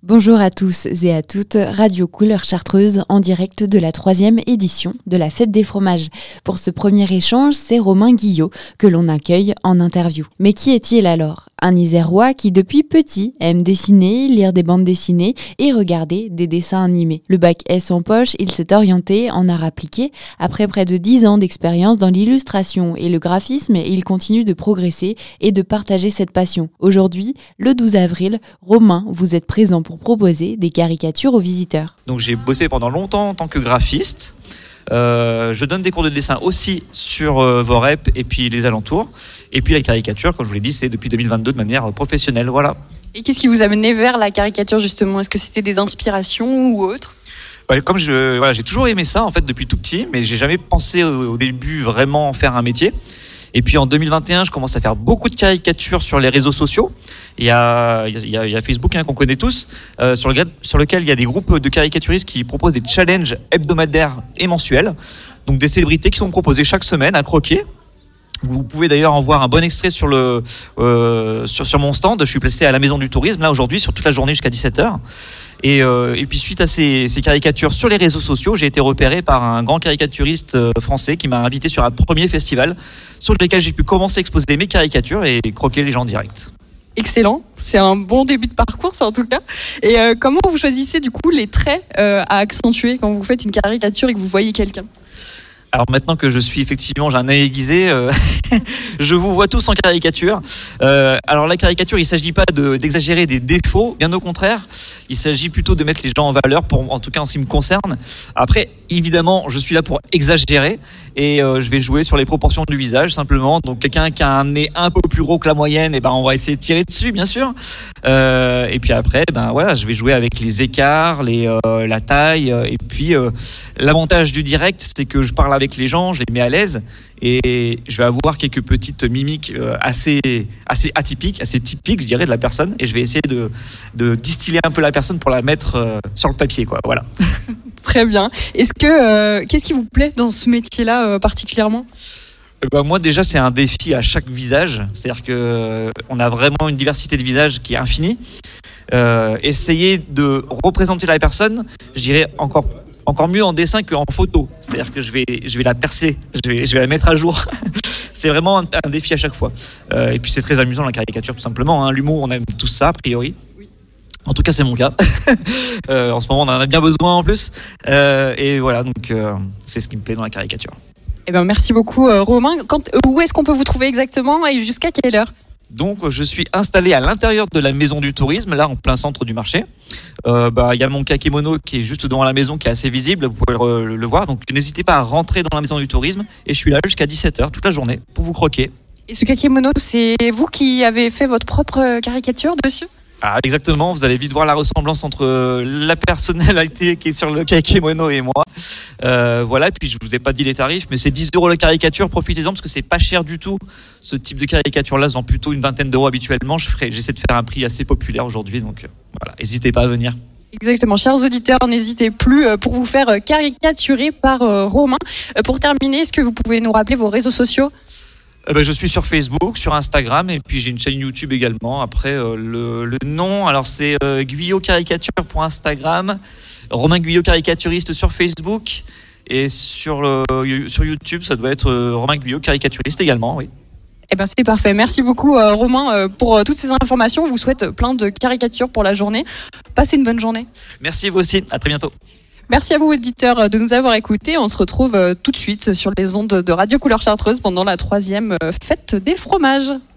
Bonjour à tous et à toutes, Radio Couleur Chartreuse en direct de la 3e édition de la Fête des Fromages. Pour ce premier échange, c'est Romain Guillot que l'on accueille en interview. Mais qui est-il alors ? Un Isérois qui depuis petit aime dessiner, lire des bandes dessinées et regarder des dessins animés. Le bac S en poche, il s'est orienté en art appliqué. Après près de 10 ans d'expérience dans l'illustration et le graphisme, il continue de progresser et de partager cette passion. Aujourd'hui, le 12 avril, Romain, vous êtes présent pour proposer des caricatures aux visiteurs. Donc j'ai bossé pendant longtemps en tant que graphiste. Je donne des cours de dessin aussi sur Vorep et puis les alentours. Et puis la caricature, comme je vous l'ai dit, c'est depuis 2022 de manière professionnelle. Voilà. Et qu'est-ce qui vous a mené vers la caricature justement ? Est-ce que c'était des inspirations ou autre ? Comme j'ai toujours aimé ça en fait depuis tout petit, mais j'ai jamais pensé au début vraiment en faire un métier. Et puis en 2021, je commence à faire beaucoup de caricatures sur les réseaux sociaux. Il y a Facebook qu'on connaît tous, sur lequel il y a des groupes de caricaturistes qui proposent des challenges hebdomadaires et mensuels. Donc des célébrités qui sont proposées chaque semaine à croquer. Vous pouvez d'ailleurs en voir un bon extrait sur mon stand. Je suis placé à la Maison du Tourisme là aujourd'hui sur toute la journée jusqu'à 17h. Et puis suite à ces caricatures sur les réseaux sociaux, j'ai été repéré par un grand caricaturiste français qui m'a invité sur un premier festival sur lequel j'ai pu commencer à exposer mes caricatures et croquer les gens en direct. Excellent, c'est un bon début de parcours ça en tout cas. Et comment vous choisissez du coup les traits à accentuer quand vous faites une caricature et que vous voyez quelqu'un ? Alors maintenant que je suis effectivement, j'ai un œil aiguisé, je vous vois tous en caricature. Alors la caricature, il ne s'agit pas d'exagérer des défauts, bien au contraire. Il s'agit plutôt de mettre les gens en valeur, en tout cas en ce qui me concerne. Après, évidemment, je suis là pour exagérer et je vais jouer sur les proportions du visage simplement. Donc quelqu'un qui a un nez un peu plus gros que la moyenne, on va essayer de tirer dessus, bien sûr. Et puis après, je vais jouer avec les écarts, la taille. Et puis l'avantage du direct, c'est que je parle avec les gens, je les mets à l'aise et je vais avoir quelques petites mimiques assez atypiques, assez typiques, je dirais, de la personne. Et je vais essayer de distiller un peu la personne pour la mettre sur le papier, quoi. Voilà. Très bien. Qu'est-ce qui vous plaît dans ce métier-là particulièrement ? Moi déjà c'est un défi à chaque visage, c'est-à-dire qu'on a vraiment une diversité de visages qui est infinie. Essayer de représenter la personne, je dirais encore mieux en dessin qu'en photo, c'est-à-dire que je vais la percer, je vais la mettre à jour. C'est vraiment un défi à chaque fois. Et puis c'est très amusant la caricature tout simplement, hein. L'humour, on aime tout ça a priori. En tout cas, c'est mon cas. En ce moment, on en a bien besoin en plus. Et voilà, donc c'est ce qui me plaît dans la caricature. Eh ben, merci beaucoup, Romain. Où est-ce qu'on peut vous trouver exactement et jusqu'à quelle heure ? Donc, je suis installé à l'intérieur de la Maison du Tourisme, là, en plein centre du marché. Y a mon kakémono qui est juste devant la maison, qui est assez visible. Vous pouvez le voir. Donc, n'hésitez pas à rentrer dans la Maison du Tourisme. Et je suis là jusqu'à 17h toute la journée pour vous croquer. Et ce kakémono, c'est vous qui avez fait votre propre caricature dessus ? Ah, exactement, vous allez vite voir la ressemblance entre la personnalité qui est sur le kakémono et moi. Voilà, puis je vous ai pas dit les tarifs, mais c'est 10 € la caricature, profitez-en parce que c'est pas cher du tout. Ce type de caricature-là, c'est dans plutôt une vingtaine d'euros habituellement. J'essaie de faire un prix assez populaire aujourd'hui, donc voilà, n'hésitez pas à venir. Exactement, chers auditeurs, n'hésitez plus pour vous faire caricaturer par Romain. Pour terminer, est-ce que vous pouvez nous rappeler vos réseaux sociaux ? Je suis sur Facebook, sur Instagram et puis j'ai une chaîne YouTube également. Après le nom, alors c'est Guyot Caricature pour Instagram, Romain Guyot Caricaturiste sur Facebook et sur YouTube ça doit être Romain Guyot Caricaturiste également, oui. Eh ben c'est parfait. Merci beaucoup Romain pour toutes ces informations. On vous souhaite plein de caricatures pour la journée. Passez une bonne journée. Merci vous aussi. À très bientôt. Merci à vous, auditeurs, de nous avoir écoutés. On se retrouve tout de suite sur les ondes de Radio Couleur Chartreuse pendant la 3e fête des fromages.